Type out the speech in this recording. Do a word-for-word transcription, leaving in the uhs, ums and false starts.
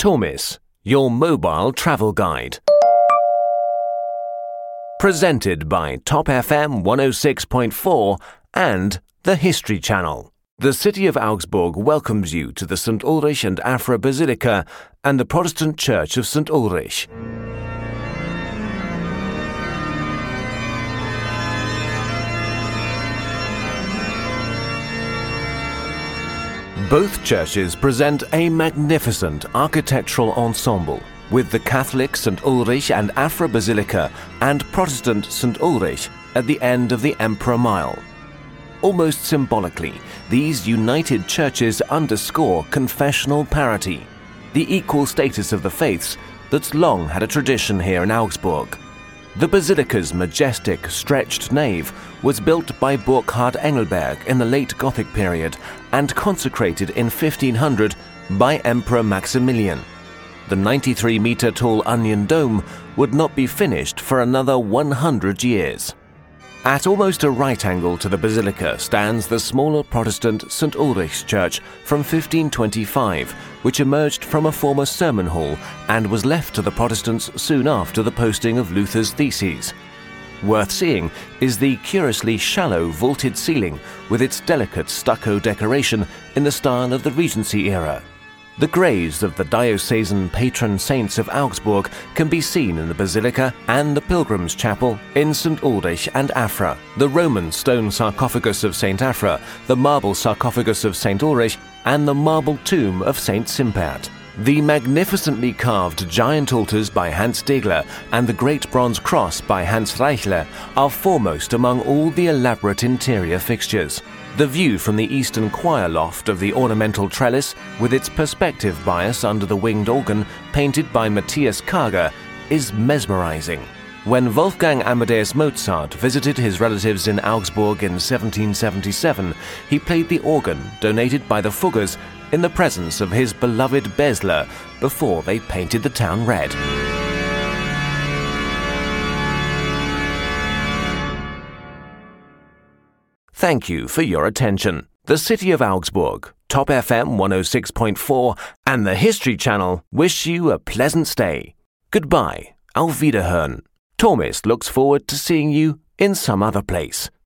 Tormis, your mobile travel guide. Presented by Top F M one oh six point four and the History Channel. The city of Augsburg welcomes you to the Saint Ulrich and Afra Basilica and the Protestant Church of Saint Ulrich. Both churches present a magnificent architectural ensemble, with the Catholic Saint Ulrich and Afra Basilica and Protestant Saint Ulrich at the end of the Emperor Mile. Almost symbolically, these united churches underscore confessional parity, the equal status of the faiths that's long had a tradition here in Augsburg. The basilica's majestic, stretched nave was built by Burkhard Engelberg in the late Gothic period and consecrated in fifteen hundred by Emperor Maximilian. The ninety-three meter tall onion dome would not be finished for another one hundred years. At almost a right angle to the basilica stands the smaller Protestant Saint Ulrich's Church from fifteen twenty-five, which emerged from a former sermon hall and was left to the Protestants soon after the posting of Luther's theses. Worth seeing is the curiously shallow vaulted ceiling with its delicate stucco decoration in the style of the Regency era. The graves of the diocesan patron saints of Augsburg can be seen in the basilica and the Pilgrim's Chapel in Saint Ulrich and Afra, the Roman stone sarcophagus of Saint Afra, the marble sarcophagus of Saint Ulrich, and the marble tomb of Saint Simpert. The magnificently carved giant altars by Hans Degler and the great bronze cross by Hans Reichler are foremost among all the elaborate interior fixtures. The view from the eastern choir loft of the ornamental trellis, with its perspective bias under the winged organ painted by Matthias Karger, is mesmerizing. When Wolfgang Amadeus Mozart visited his relatives in Augsburg in seventeen seventy-seven, he played the organ donated by the Fuggers in the presence of his beloved Besler before they painted the town red. Thank you for your attention. The City of Augsburg, Top F M one oh six point four and the History Channel wish you a pleasant stay. Goodbye, auf Wiederhören. Tormis looks forward to seeing you in some other place.